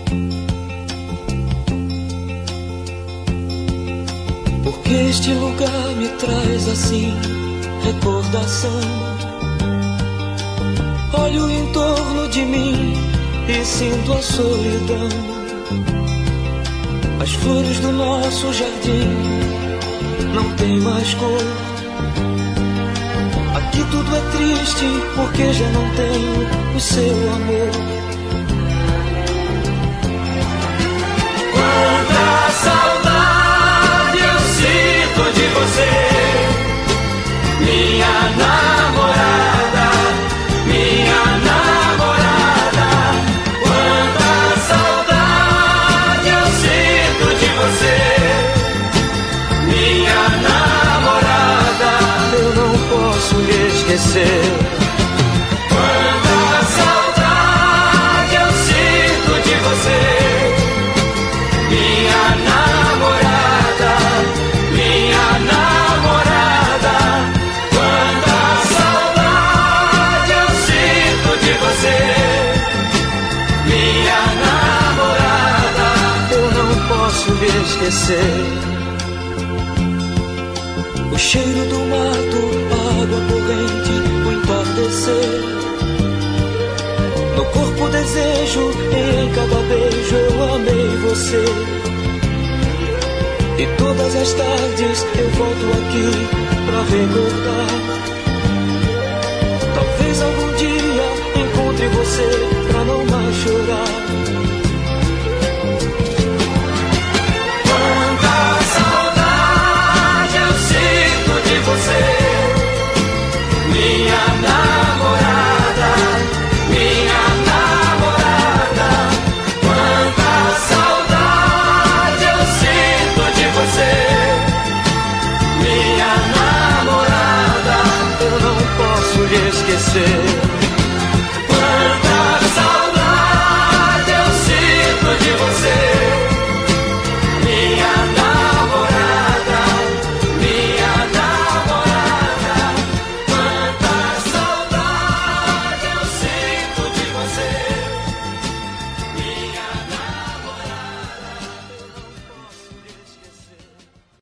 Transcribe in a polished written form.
Porque este lugar me traz assim recordação. Olho em torno de mim e sinto a solidão. As flores do nosso jardim não tem mais cor. Aqui tudo é triste porque já não tenho o seu amor. Quanta saudade eu sinto de você, minha namorada, minha namorada. Quanta saudade eu sinto de você, minha namorada. Eu não posso lhe esquecer. Quanta saudade eu sinto de você, minha namorada, minha namorada. Quanta saudade eu sinto de você, minha namorada. Eu não posso lhe esquecer. O cheiro do mato, a água corrente, o entardecer. No corpo o desejo, e em cada beijo eu amei você. E todas as tardes eu volto aqui pra recordar. Talvez algum dia encontre você